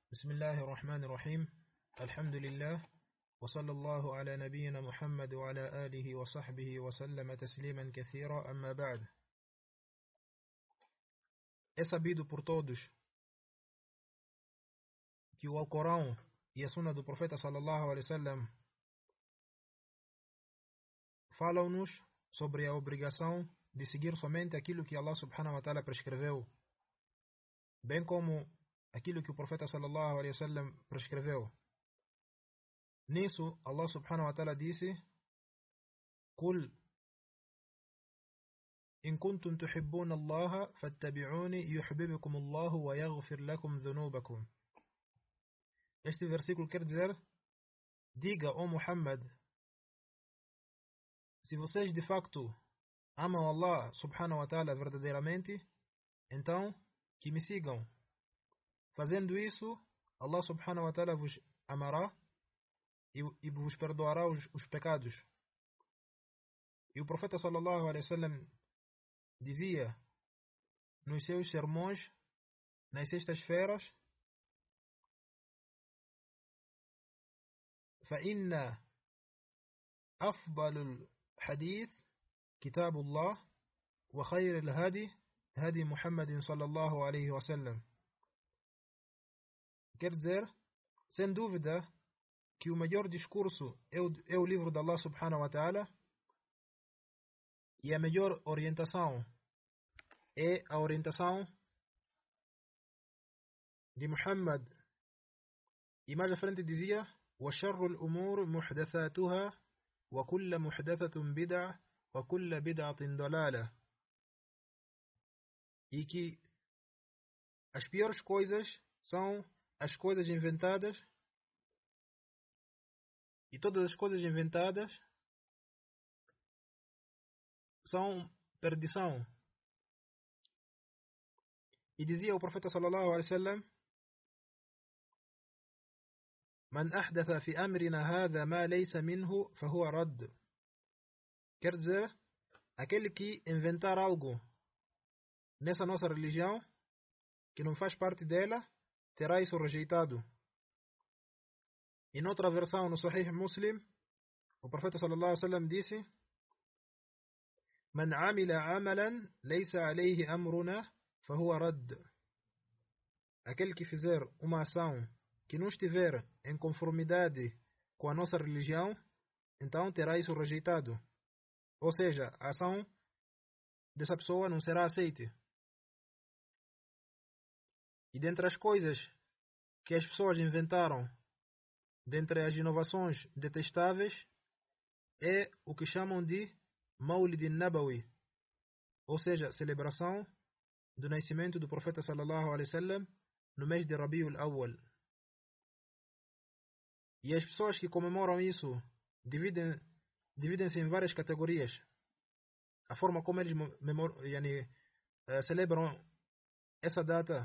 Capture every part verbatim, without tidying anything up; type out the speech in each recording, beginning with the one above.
بسم الله الرحمن الرحيم الحمد لله وصلى الله على نبينا محمد وعلى آله وصحبه وسلم تسليما كثيرا أما بعد. É sabido por todos que o Alcorão e a Sunna do Profeta sallallahu alaihi wasallam falam-nos sobre a obrigação de seguir somente aquilo que Allah subhanahu wa ta'ala prescreveu, bem como aquilo que o Profeta sallallahu alaihi wasallam prescreveu. Nisso, Allah subhanahu wa ta'ala disse: "Qul in kuntum tuhibbuna Allah fattabi'uni yuhibbukum Allah wa yaghfir lakum dhunubakum." Este versículo quer dizer: diga, ó Muhammad, se vocês de facto amam Allah subhanahu wa ta'ala verdadeiramente, então que me sigam. Fazendo isso, Allah subhanahu wa ta'ala vos amará e, e vos perdoará os, os pecados. E o Profeta sallallahu alaihi wasallam dizia nos seus sermões nas sextas-feiras: فَإِنَّ أَفْضَلُ الْحَدِيثِ كِتَابُ اللَّهِ وَخَيْرُ الْهَدِي هَدِي مُحَمَّدٍ صلى الله عليه وسلم. Quer dizer, sem dúvida, que o melhor discurso é o, é o livro de Allah subhanahu wa ta'ala, e a melhor orientação é a orientação de Muhammad. E mais à frente dizia: وَشَرُّ الْأُمُورِ مُحْدَثَاتُهَا وَكُلَّ مُحْدَثَةٌ بِدْعَةٌ وَكُلَّ بِدْعَةٍ ضَلَالَةٌ. E que as piores coisas são as coisas inventadas, e todas as coisas inventadas são perdição. E dizia o Profeta sallallahu alaihi wasallam: "Man ahdatha fi amrina hadha ma laysa minhu fahuwa radd." Quer dizer, aquele que inventar algo nessa nossa religião que não faz parte dela, terá isso rejeitado. Em outra versão, no Sahih Muslim, o Profeta sallallahu alaihi wasallam disse: "Man amila amalan laysa alayhi amruna fahuwa radd." Aquele que fizer uma ação que não estiver em conformidade com a nossa religião, então terá isso rejeitado. Ou seja, a ação dessa pessoa não será aceita. E dentre as coisas que as pessoas inventaram, dentre as inovações detestáveis, é o que chamam de Mawlid Nabawi, ou seja, celebração do nascimento do Profeta sallallahu alaihi wasallam no mês de Rabiul Awwal. E as pessoas que comemoram isso dividem, dividem-se em várias categorias. A forma como eles memor, yani, uh, celebram essa data.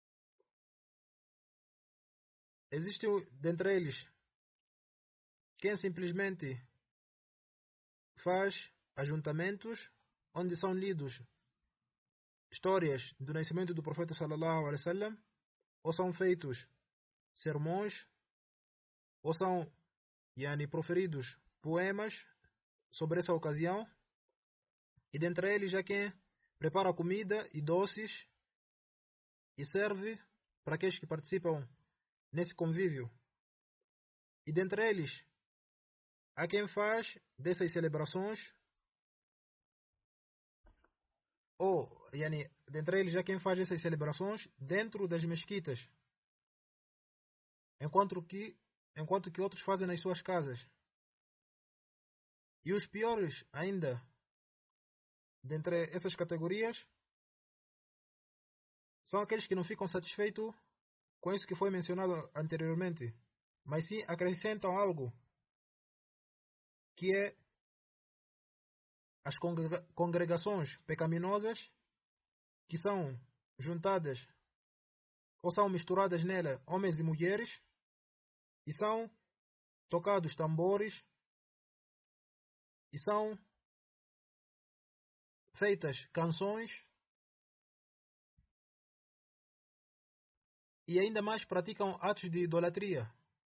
Existe dentre eles quem simplesmente faz ajuntamentos onde são lidos histórias do nascimento do Profeta sallallahu alaihi wasallam, ou são feitos sermões, ou são yani, proferidos poemas sobre essa ocasião. E dentre eles há quem prepara comida e doces e serve para aqueles que participam nesse convívio. E dentre eles há quem faz dessas celebrações, ou yani, dentre eles há quem faz essas celebrações dentro das mesquitas, enquanto que, enquanto que outros fazem nas suas casas. E os piores ainda dentre essas categorias são aqueles que não ficam satisfeitos com isso que foi mencionado anteriormente, mas sim acrescentam algo, que é as congregações pecaminosas que são juntadas ou são misturadas nela homens e mulheres, e são tocados tambores, e são feitas canções e ainda mais praticam atos de idolatria,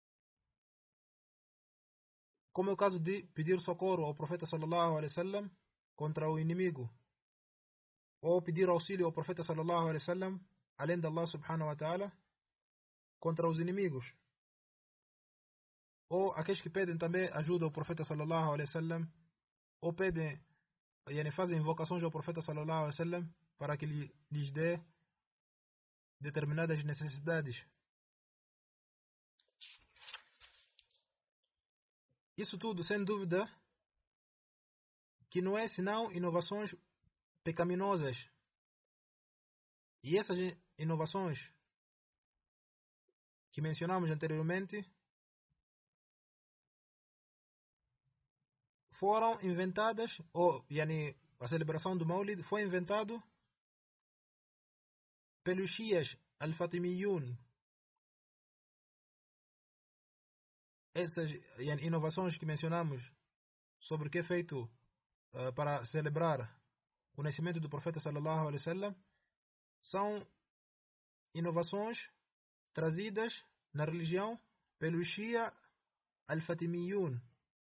como é o caso de pedir socorro ao profeta sallallahu alaihi wasallam contra o inimigo, ou pedir auxílio ao profeta sallallahu alaihi wasallam além de Allah subhanahu wa ta'ala contra os inimigos, ou aqueles que pedem também ajuda ao profeta sallallahu alaihi wasallam, ou pedem, yani fazem invocações ao profeta sallallahu alaihi wasallam para que lhes dê determinadas necessidades. Isso tudo, sem dúvida, que não é senão inovações pecaminosas. E essas inovações que mencionamos anteriormente foram inventadas, ou yani, a celebração do Maulid foi inventado pelos Shias Al-Fatimiyun. Estas yani, inovações que mencionamos sobre o que é feito uh, para celebrar o nascimento do profeta sallallahu alaihi wasallam são inovações trazidas na religião pelo Shia Al-Fatimiyun.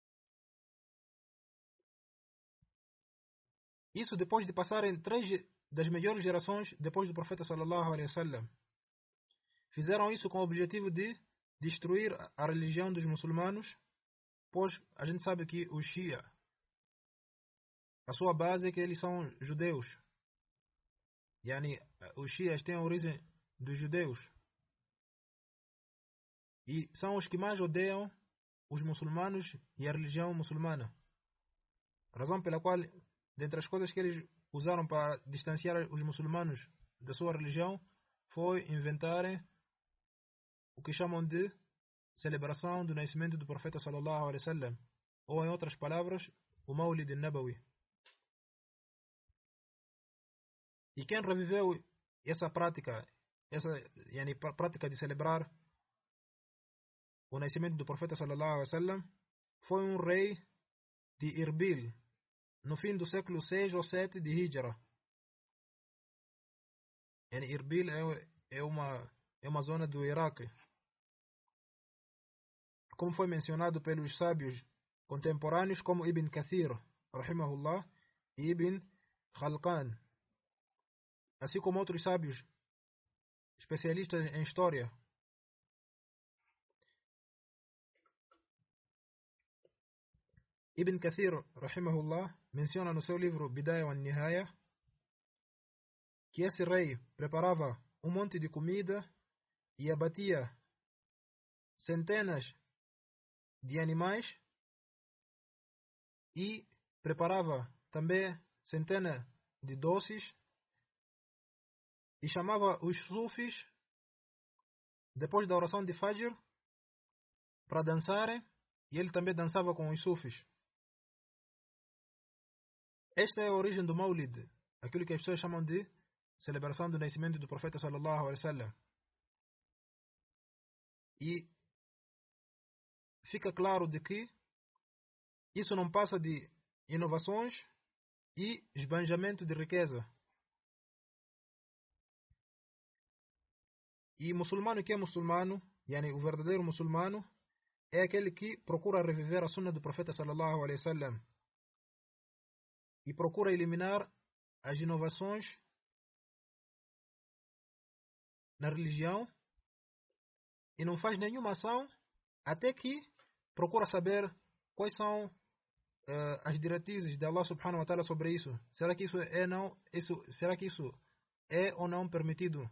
Isso depois de passarem três das melhores gerações depois do profeta sallallahu alaihi wasallam. Fizeram isso com o objetivo de destruir a religião dos muçulmanos, pois a gente sabe que o Shia, a sua base é que eles são judeus. Yani, os Shias têm a origem dos judeus. E são os que mais odeiam os muçulmanos e a religião muçulmana. Razão pela qual, dentre as coisas que eles usaram para distanciar os muçulmanos da sua religião, foi inventarem o que chamam de celebração do nascimento do profeta sallallahu alaihi wasallam, ou em outras palavras, o Maulid al-Nabawi. E quem reviveu essa prática, essa yani, prática de celebrar o nascimento do profeta sallallahu alaihi wasallam, foi um rei de Irbil, no fim do século seis ou sete de Hijra. Yani, Irbil é, é, uma, é uma zona do Iraque. Como foi mencionado pelos sábios contemporâneos como Ibn Kathir, rahimahullah, e Ibn Khalqan, assim como outros sábios especialistas em história. Ibn Kathir, rahimahullah, menciona no seu livro Bidaya wa Nihaya que esse rei preparava um monte de comida e abatia centenas de animais e preparava também centenas de doces e chamava os sufis depois da oração de Fajr para dançarem, e ele também dançava com os sufis. Esta é a origem do Maulid, aquilo que as pessoas chamam de celebração do nascimento do profeta sallallahu alaihi wasallam. E fica claro de que isso não passa de inovações e esbanjamento de riqueza. E muçulmano que é muçulmano, yani o verdadeiro muçulmano, é aquele que procura reviver a sunna do profeta sallallahu alaihi wasallam e procura eliminar as inovações na religião e não faz nenhuma ação até que procura saber quais são uh, as diretrizes de Allah subhanahu wa ta'ala sobre isso. Será que isso é não isso será que isso é ou não permitido,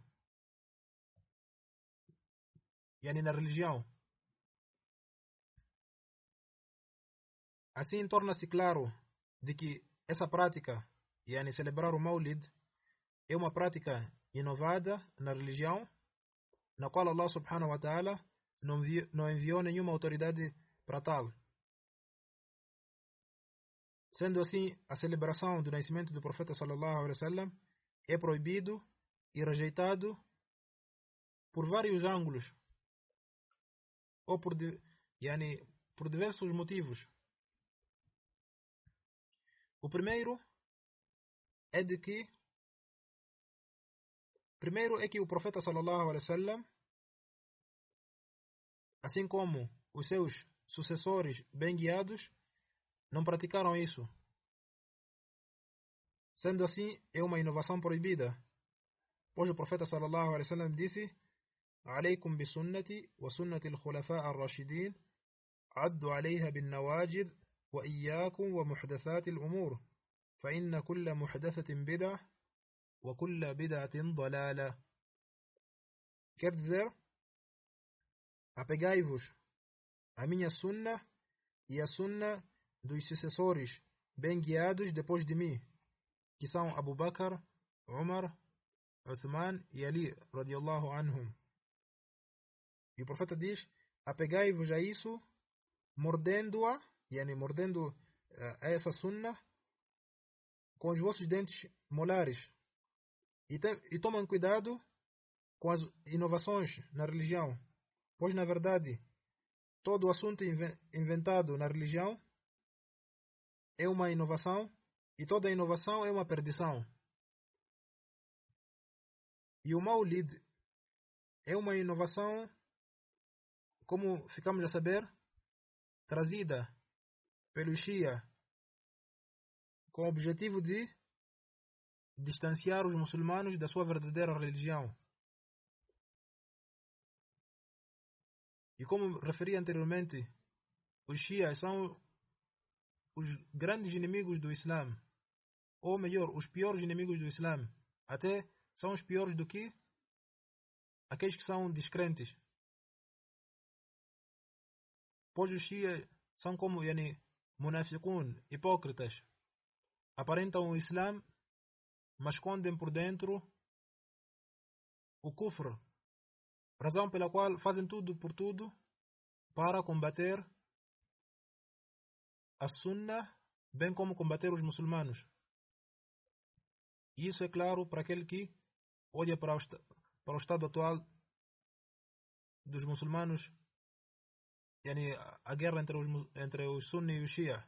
yani na religião? Assim torna-se claro de que essa prática, yani celebrar o Maulid, é uma prática inovada na religião, na qual Allah subhanahu wa ta'ala não, não enviou nenhuma autoridade para tal. Sendo assim, a celebração do nascimento do profeta sallallahu alaihi wasallam é proibido e rejeitado por vários ângulos, ou por, yani, por diversos motivos. O primeiro é de que primeiro é que o profeta sallallahu alaihi wasallam assim como os seus sucessores bem guiados não praticaram isso. Sendo assim, é uma inovação proibida, pois o profeta sallallahu alaihi wasallam disse: "Alaykum bi sunnati wa sunnati al-khulafa ar-rashidin, addu alayha bin nawajid wa iyyakum wa muhdathat al-umur, fa inna kulla muhdathatin bid'ah wa kulla bid'atin dalalah." Quer dizer, apegai-vos à minha sunna e à sunna dos sucessores bem guiados depois de mim, que são Abu Bakr, Umar, Uthman e Ali, radiyallahu anhum. E o profeta diz: apegai-vos a isso, mordendo-a, yani mordendo uh, a essa sunna com os vossos dentes molares. E, te, e tomem cuidado com as inovações na religião, pois na verdade todo o assunto inventado na religião é uma inovação e toda inovação é uma perdição. E o Maulid é uma inovação, como ficamos a saber, trazida pelo Shia com o objetivo de distanciar os muçulmanos da sua verdadeira religião. E como referi anteriormente, os Shias são os grandes inimigos do Islã, ou melhor, os piores inimigos do Islã. Até são os piores do que aqueles que são descrentes. Pois os Shias são como yani, munafiqun, hipócritas. Aparentam o Islã, mas escondem por dentro o kufr, razão pela qual fazem tudo por tudo para combater a sunna, bem como combater os muçulmanos. E isso é claro para aquele que olha para o, para o estado atual dos muçulmanos, yani, a guerra entre os, entre os sunni e os shia.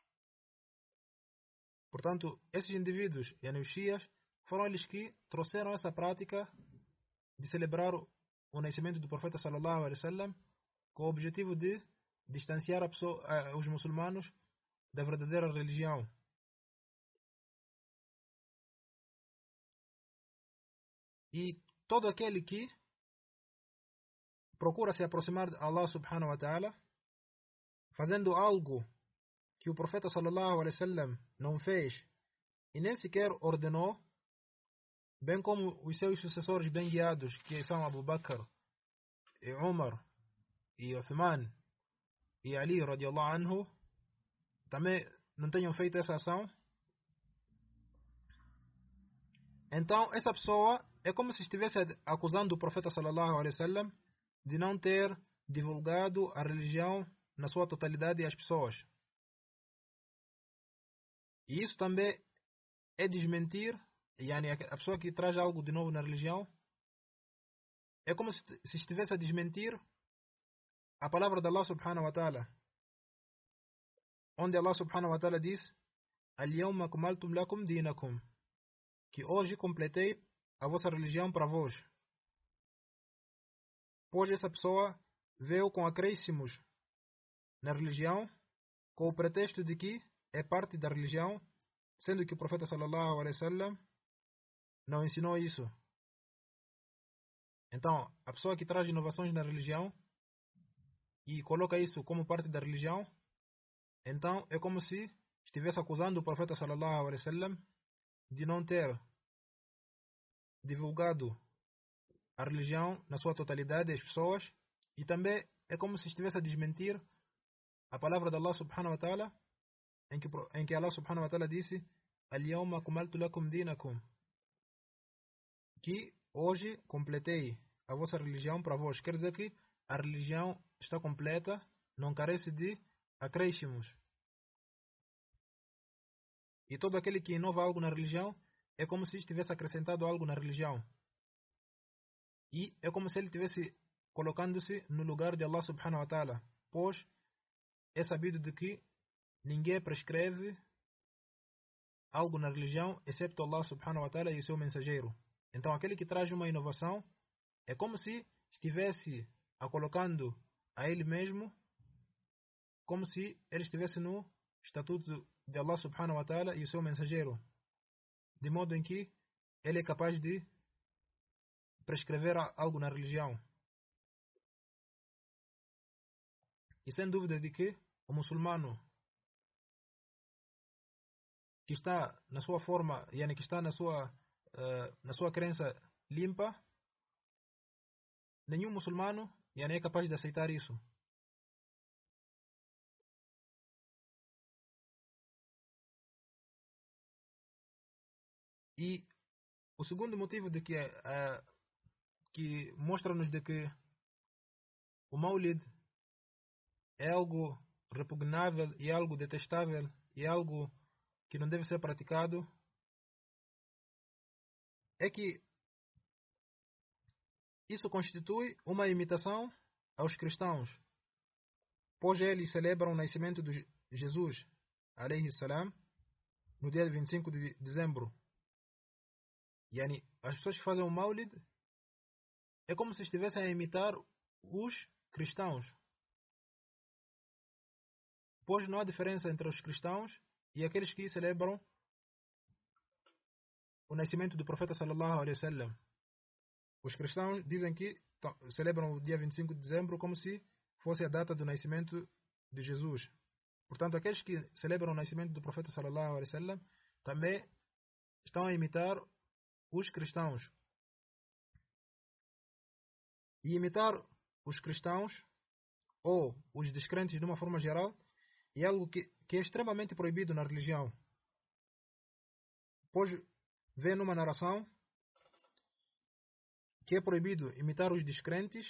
Portanto, esses indivíduos, yani, os shias, foram eles que trouxeram essa prática de celebrar o nascimento do profeta sallallahu alaihi wasallam com o objetivo de distanciar a pessoa, a, os muçulmanos da verdadeira religião. E todo aquele que procura se aproximar de Allah subhanahu wa ta'ala fazendo algo que o profeta sallallahu alaihi wasallam não fez e nem sequer ordenou, bem como os seus sucessores bem guiados, que são Abu Bakr, e Umar, e Uthman, e Ali, radiyallahu anhu, também não tenham feito essa ação, então essa pessoa é como se estivesse acusando o profeta sallallahu alaihi wasallam de não ter divulgado a religião na sua totalidade às pessoas. E isso também é desmentir, yani a pessoa que traz algo de novo na religião, é como se estivesse a desmentir a palavra de Allah subhanahu wa ta'ala, onde Allah subhanahu wa ta'ala diz: "Al-yawma akmaltu lakum dinakum", que hoje completei a vossa religião para vós. Pois essa pessoa veio com acréscimos na religião, com o pretexto de que é parte da religião, sendo que o profeta sallallahu alaihi wasallam não ensinou isso. Então, a pessoa que traz inovações na religião e coloca isso como parte da religião, então é como se estivesse acusando o profeta sallallahu alaihi wasallam de não ter divulgado a religião na sua totalidade às pessoas, e também é como se estivesse a desmentir a palavra de Allah subhanahu wa ta'ala, em que, em que Allah subhanahu wa ta'ala disse: "Al-yawma akmaltu lakum dinakum", que hoje completei a vossa religião para vós. Quer dizer que a religião está completa, não carece de acréscimos. E todo aquele que inova algo na religião é como se estivesse acrescentado algo na religião. E é como se ele estivesse colocando-se no lugar de Allah subhanahu wa ta'ala, pois é sabido de que ninguém prescreve algo na religião excepto Allah subhanahu wa ta'ala e o seu mensageiro. Então aquele que traz uma inovação é como se estivesse a colocando a ele mesmo como se ele estivesse no estatuto de Allah subhanahu wa ta'ala e o seu mensageiro, de modo em que ele é capaz de prescrever algo na religião. E sem dúvida de que o muçulmano que está na sua forma, yani que está na sua, uh, na sua crença limpa, nenhum muçulmano yani é capaz de aceitar isso. E o segundo motivo de que, uh, que mostra-nos de que o Maulid é algo repugnável e algo detestável e algo que não deve ser praticado é que isso constitui uma imitação aos cristãos, pois eles celebram o nascimento de Jesus, alayhi salam, no dia vinte e cinco de dezembro. Yani, as pessoas que fazem o Maulid é como se estivessem a imitar os cristãos, pois não há diferença entre os cristãos e aqueles que celebram o nascimento do profeta sallallahu alaihi wasallam. Os cristãos dizem que celebram o dia vinte e cinco de dezembro como se fosse a data do nascimento de Jesus. Portanto, aqueles que celebram o nascimento do profeta sallallahu alaihi wasallam também estão a imitar os cristãos. E imitar os cristãos ou os descrentes de uma forma geral é algo que, que é extremamente proibido na religião. Pois vê numa narração que é proibido imitar os descrentes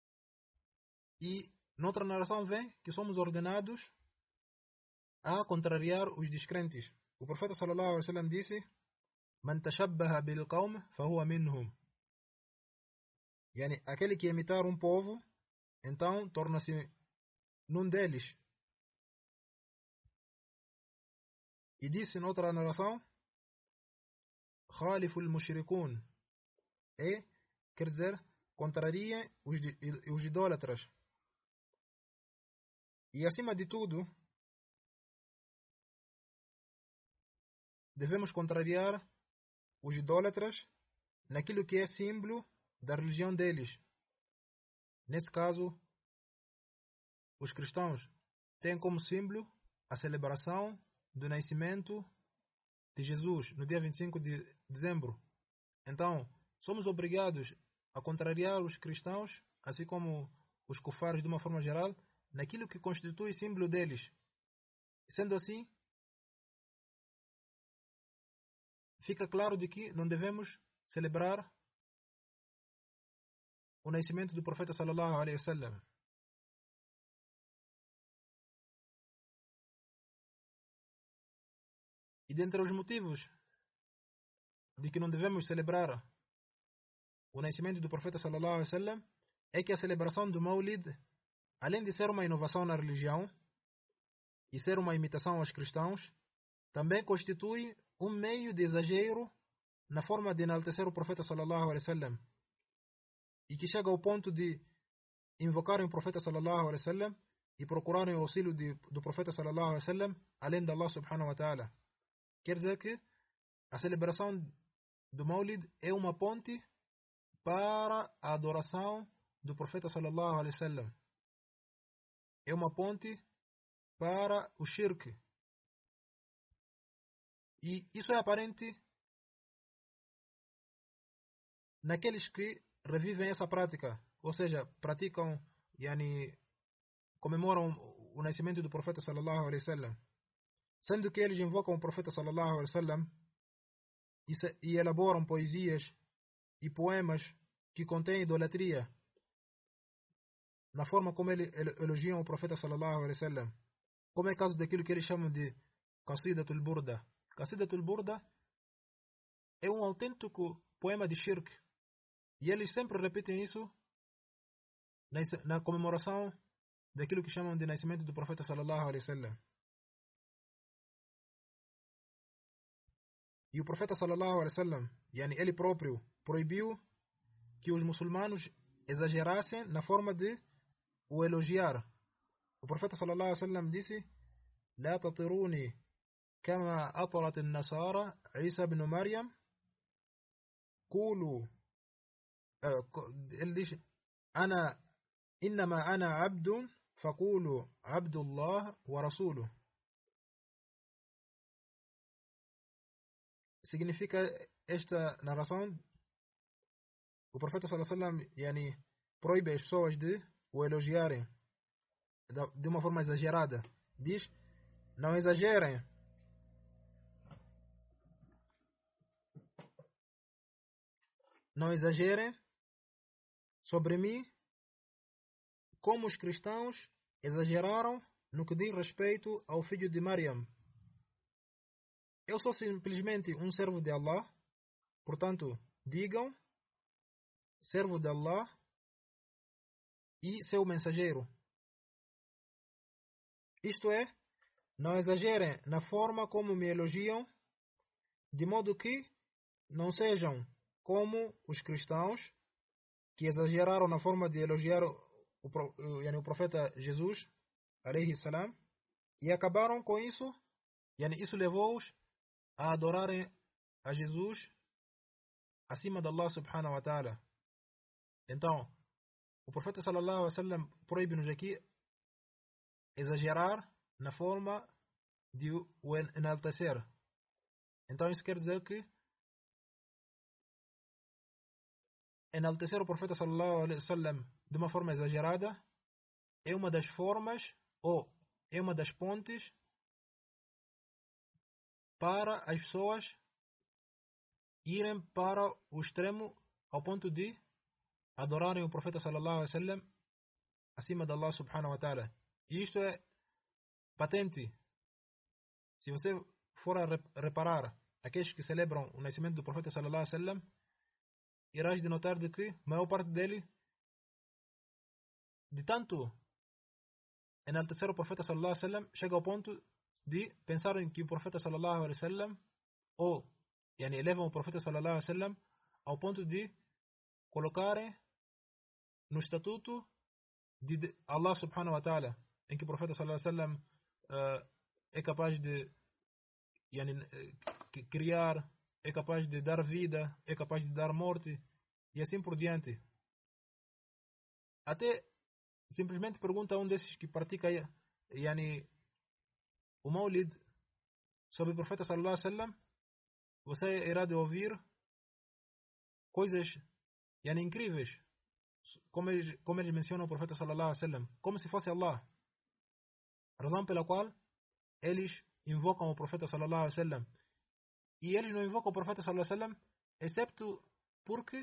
e noutra narração vê que somos ordenados a contrariar os descrentes. O profeta sallallahu alaihi wasallam disse: "Man tashabbaha bil qawm fahuwa minhum." Yani, aquele que imitar um povo, então torna-se num deles. E disse noutra narração: "Khaliful mushrikun." É, quer dizer, contraria os, os idólatras. E acima de tudo, devemos contrariar os idólatras naquilo que é símbolo da religião deles. Nesse caso, os cristãos têm como símbolo a celebração do nascimento de Jesus no dia vinte e cinco de dezembro. Então, somos obrigados a contrariar os cristãos, assim como os kufares de uma forma geral, naquilo que constitui símbolo deles. Sendo assim, fica claro de que não devemos celebrar o nascimento do profeta sallallahu alaihi wasallam. E dentre os motivos de que não devemos celebrar o nascimento do profeta sallallahu alaihi wasallam é que a celebração do Maulid, além de ser uma inovação na religião e ser uma imitação aos cristãos, também constitui um meio de exagero na forma de enaltecer o profeta sallallahu alaihi wasallam, e que chega ao ponto de invocarem o profeta sallallahu alaihi wasallam e procurarem o auxílio de, do profeta sallallahu alaihi wasallam além de Allah subhanahu wa ta'ala. Quer dizer que a celebração do Maulid é uma ponte para a adoração do profeta sallallahu alaihi wasallam. É uma ponte para o shirk. E isso é aparente naqueles que revivem essa prática, ou seja, praticam, yani, comemoram o nascimento do profeta sallallahu alaihi wasallam, sendo que eles invocam o profeta sallallahu alaihi wasallam e, e elaboram poesias e poemas que contêm idolatria, na forma como eles elogiam o profeta sallallahu alaihi wasallam, como é o caso daquilo que eles chamam de Qasidatul Burda. Qasidatul Burda é um autêntico poema de shirk, e eles sempre repetem isso na, na comemoração daquilo que chamam de nascimento do profeta sallallahu alaihi wasallam. E o profeta sallallahu alaihi wasallam, yani ele próprio, proibiu que os muçulmanos exagerassem na forma de o elogiar. O profeta sallallahu alaihi wasallam disse: "La tatiruni kama atarat an-nasara Isa ibn Maryam." Qulu, ele diz: "Ana innama ana abdun, faqulu Abdullah wa rasuluh." Significa esta narração, o profeta sallallahu alaihi wasallam yani, proíbe as pessoas de o elogiarem de uma forma exagerada. Diz: não exagerem. Não exagerem sobre mim como os cristãos exageraram no que diz respeito ao filho de Maryam. Eu sou simplesmente um servo de Allah, portanto, digam servo de Allah e seu mensageiro. Isto é, não exagerem na forma como me elogiam, de modo que não sejam como os cristãos que exageraram na forma de elogiar o, o, yani, o profeta Jesus, alayhi salam, e acabaram com isso, yani, isso levou-os a adorarem a Jesus acima de Allah subhanahu wa ta'ala. Então, o profeta sallallahu alaihi wasallam proíbe-nos aqui exagerar na forma de o enaltecer. Então isso quer dizer que enaltecer o profeta sallallahu alaihi wasallam de uma forma exagerada é uma das formas ou é uma das pontes para as pessoas irem para o extremo ao ponto de adorarem o profeta sallallahu alaihi wasallam acima de Allah subhanahu wa ta'ala. E isto é patente. Se você for a reparar aqueles que celebram o nascimento do profeta sallallahu alaihi wasallam, irás de notar de que a maior parte dele, de tanto enaltecer o profeta sallallahu alaihi wasallam, chega ao ponto de pensarem que o profeta sallallahu alaihi wasallam, ou yani, elevam o profeta sallallahu alaihi wasallam ao ponto de colocarem no estatuto de Allah subhanahu wa ta'ala, em que o profeta sallallahu alaihi wasallam uh, é capaz de yani, criar, é capaz de dar vida, é capaz de dar morte e assim por diante. Até simplesmente pergunta a um desses que pratica yani, o Maulid sobre o profeta sallallahu alaihi wasallam, você irá de ouvir coisas yani, incríveis, como eles, como eles mencionam o profeta sallallahu alaihi wasallam, como se fosse Allah. A razão pela qual eles invocam o profeta sallallahu alaihi wasallam. E eles não invocam o profeta sallallahu alaihi wasallam excepto porque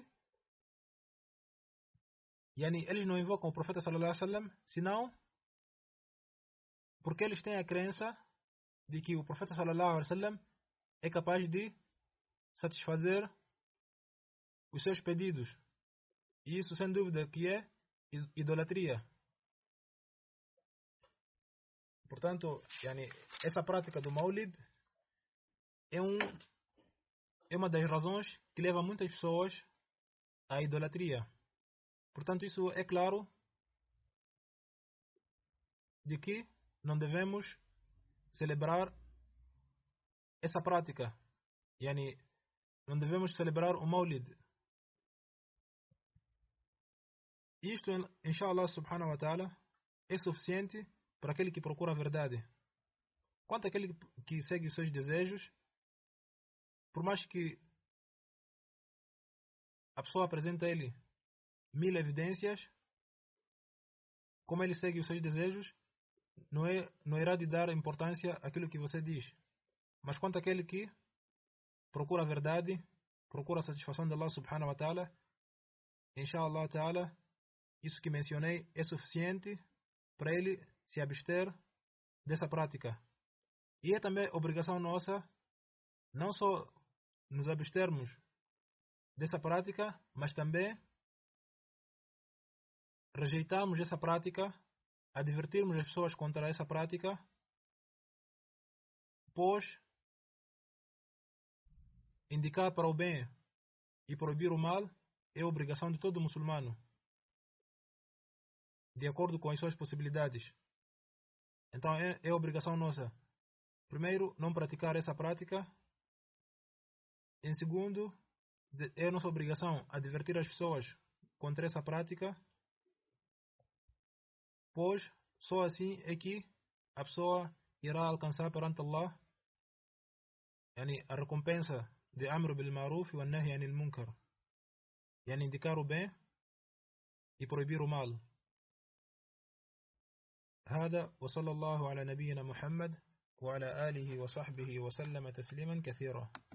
yani, eles não invocam o profeta sallallahu alaihi wasallam senão porque eles têm a crença de que o profeta sallallahu alaihi wasallam é capaz de satisfazer os seus pedidos. E isso sem dúvida que é idolatria. Portanto, yani, essa prática do Maulid é, um, é uma das razões que leva muitas pessoas à idolatria. Portanto, isso é claro de que não devemos celebrar essa prática. Yani, não devemos celebrar o Maulid. Isto, inshallah subhanahu wa ta'ala, é suficiente para aquele que procura a verdade. Quanto àquele que segue os seus desejos, por mais que a pessoa apresente a ele mil evidências, como ele segue os seus desejos, não, é, não irá de dar importância àquilo que você diz. Mas quanto àquele que procura a verdade, procura a satisfação de Allah subhanahu wa ta'ala, inshallah ta'ala, isso que mencionei é suficiente para ele se abster dessa prática. E é também obrigação nossa não só nos abstermos dessa prática, mas também rejeitarmos essa prática, advertirmos as pessoas contra essa prática, pois indicar para o bem e proibir o mal é obrigação de todo muçulmano. de acordo com as suas possibilidades. Então é, é obrigação nossa. Primeiro, não praticar essa prática. Em segundo, é nossa obrigação advertir as pessoas contra essa prática, pois só assim é que a pessoa irá alcançar perante Allah yani, a recompensa de amr bil maruf wa nahy anil munkar, yani indicar o bem e proibir o mal. هذا وصلى الله على نبينا محمد وعلى آله وصحبه وسلم تسليما كثيرا.